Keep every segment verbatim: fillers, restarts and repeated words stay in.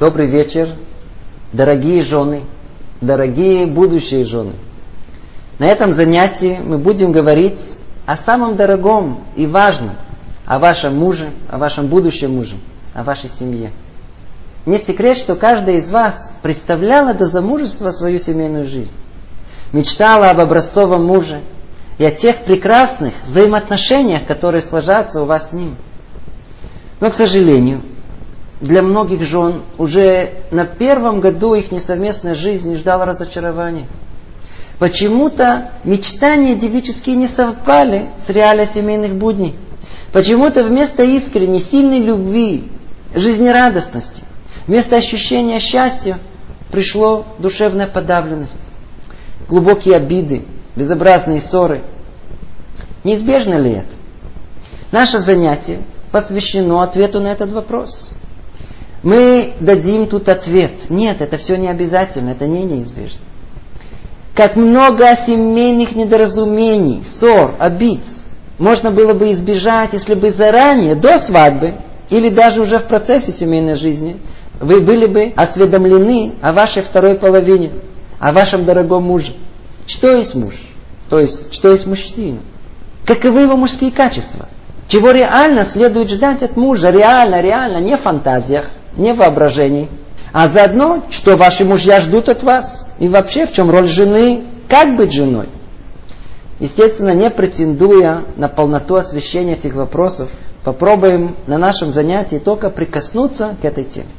Добрый вечер, дорогие жены, дорогие будущие жены. На этом занятии мы будем говорить о самом дорогом и важном, о вашем муже, о вашем будущем муже, о вашей семье. Не секрет, что каждая из вас представляла до замужества свою семейную жизнь. Мечтала об образцовом муже и о тех прекрасных взаимоотношениях, которые сложатся у вас с ним. Но, к сожалению, для многих жен уже на первом году их несовместной жизни ждало разочарование. Почему-то мечтания девические не совпали с реалией семейных будней. Почему-то вместо искренней, сильной любви, жизнерадостности, вместо ощущения счастья пришло душевная подавленность, глубокие обиды, безобразные ссоры. Неизбежно ли это? Наше занятие посвящено ответу на этот вопрос. Мы дадим тут ответ. Нет, это все не обязательно, это не неизбежно. Как много семейных недоразумений, ссор, обид можно было бы избежать, если бы заранее, до свадьбы, или даже уже в процессе семейной жизни, вы были бы осведомлены о вашей второй половине, о вашем дорогом муже. Что есть муж? То есть, что есть мужчина? Каковы его мужские качества? Чего реально следует ждать от мужа? Реально, реально, не в фантазиях, не в воображении. А заодно, что ваши мужья ждут от вас. И вообще, в чем роль жены, как быть женой. Естественно, не претендуя на полноту освещения этих вопросов, попробуем на нашем занятии только прикоснуться к этой теме.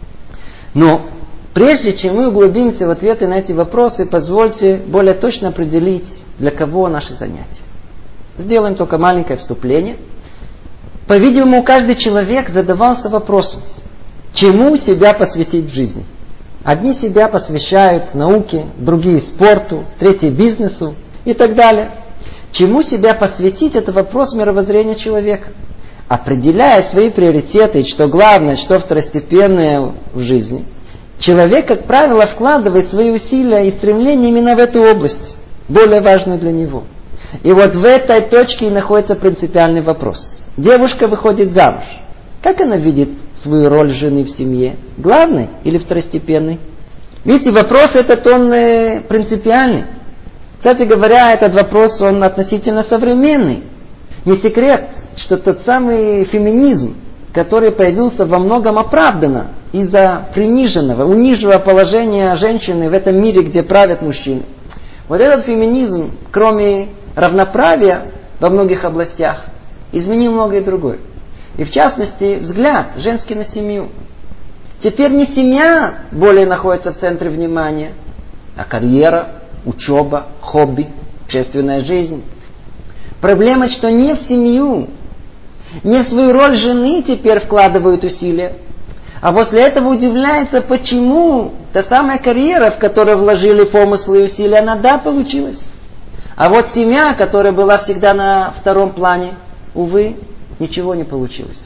Но прежде чем мы углубимся в ответы на эти вопросы, позвольте более точно определить, для кого наши занятия. Сделаем только маленькое вступление. По-видимому, каждый человек задавался вопросом, чему себя посвятить в жизни. Одни себя посвящают науке, другие спорту, третьи бизнесу и так далее. Чему себя посвятить – это вопрос мировоззрения человека. Определяя свои приоритеты, что главное, что второстепенное в жизни, человек, как правило, вкладывает свои усилия и стремления именно в эту область, более важную для него. И вот в этой точке и находится принципиальный вопрос. Девушка выходит замуж. Как она видит свою роль жены в семье? Главной или второстепенной? Видите, вопрос этот, он э, принципиальный. Кстати говоря, этот вопрос, он относительно современный. Не секрет, что тот самый феминизм, который появился во многом оправданно из-за приниженного, униженного положения женщины в этом мире, где правят мужчины. Вот этот феминизм, кроме равноправия во многих областях, изменил многое другое. И в частности, взгляд женский на семью. Теперь не семья более находится в центре внимания, а карьера, учеба, хобби, общественная жизнь. Проблема, что не в семью, не в свою роль жены теперь вкладывают усилия, а после этого удивляется, почему та самая карьера, в которую вложили помыслы и усилия, она да, получилась. А вот семья, которая была всегда на втором плане, увы, ничего не получилось.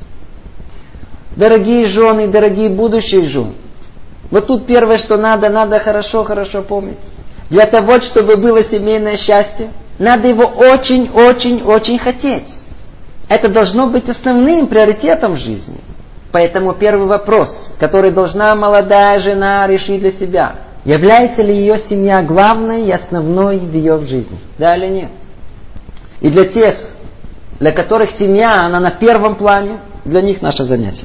Дорогие жены, дорогие будущие жены, вот тут первое, что надо, надо хорошо-хорошо помнить. Для того, чтобы было семейное счастье, надо его очень-очень-очень хотеть. Это должно быть основным приоритетом в жизни. Поэтому первый вопрос, который должна молодая жена решить для себя, является ли ее семья главной и основной в ее жизни? Да или нет? И для тех, для которых семья, она на первом плане, для них наше занятие.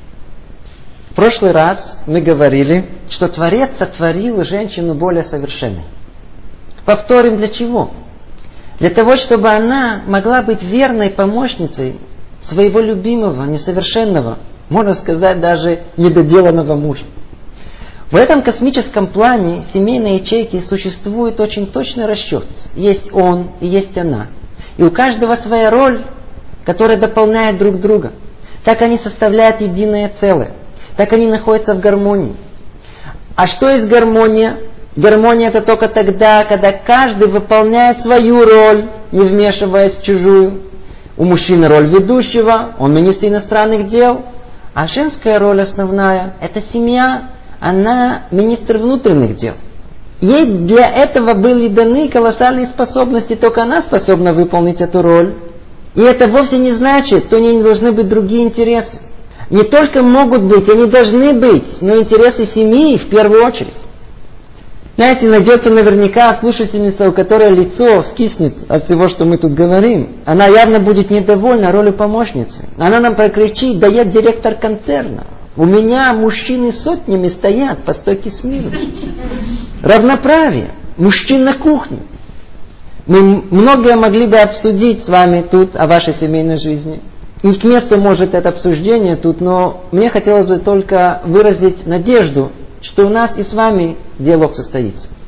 В прошлый раз мы говорили, что Творец сотворил женщину более совершенной. Повторим, для чего? Для того, чтобы она могла быть верной помощницей своего любимого, несовершенного, можно сказать, даже недоделанного мужа. В этом космическом плане семейной ячейки существует очень точный расчет. Есть он и есть она. И у каждого своя роль, которая дополняет друг друга. Так они составляют единое целое. Так они находятся в гармонии. А что есть гармония? Гармония это только тогда, когда каждый выполняет свою роль, не вмешиваясь в чужую. У мужчины роль ведущего, он министр иностранных дел. А женская роль основная – это семья, она министр внутренних дел. Ей для этого были даны колоссальные способности, только она способна выполнить эту роль. И это вовсе не значит, что у нее не должны быть другие интересы. не только могут быть, они должны быть, но интересы семьи в первую очередь. Знаете, найдется наверняка слушательница, у которой лицо скиснет от всего, что мы тут говорим. Она явно будет недовольна ролью помощницы. Она нам прокричит: да я директор концерна. У меня мужчины сотнями стоят по стойке смирно. Равноправие. Мужчин на кухне. Мы многое могли бы обсудить с вами тут о вашей семейной жизни. Не к месту может это обсуждение тут, но мне хотелось бы только выразить надежду, что у нас и с вами диалог состоится.